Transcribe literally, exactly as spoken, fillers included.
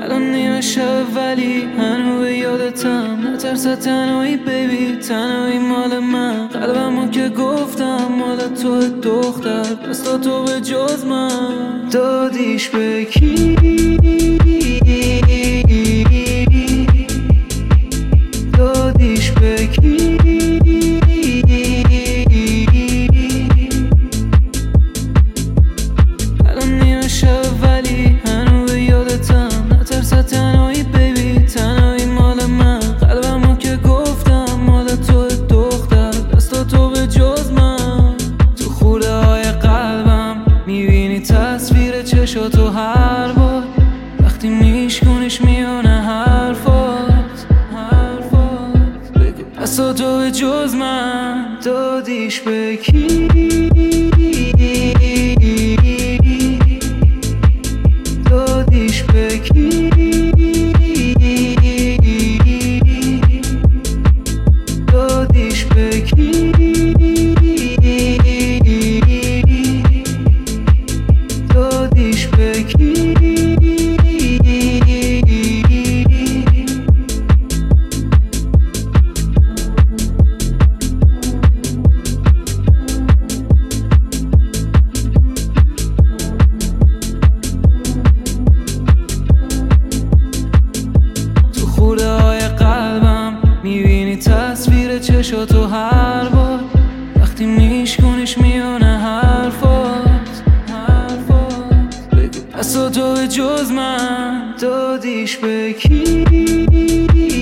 الان نیمه شب ولی هنو به یادتم. نترسه تنهایی بیبی، تنهایی مال من. قلبمو که گفتم مال تو دختر، پس تا تو به جز من دادیش به کی؟ دادیش به کی؟ الان نیمه شب ولی هنو به یادتم. نترسه تنهایی بیبی، تنهایی مال من. قلبمو که گفتم مال تو دختر، پس تا تو به جز من. تو خوره های قلبم میبینی تصویر چشاتو هر بار وقتی میشکنیش میونه حرفات حرفات بگو پس تا تو به جز من دادیش به کی؟ دادیش به کی؟ دادیش به کی؟ دادیش به کی؟ تو خوره های قلبم میبینی تصویر چشاتو هر بار وقتی میشکنیش میونه حرفات حرفات بگو پس تو به جز من دادیش به کی؟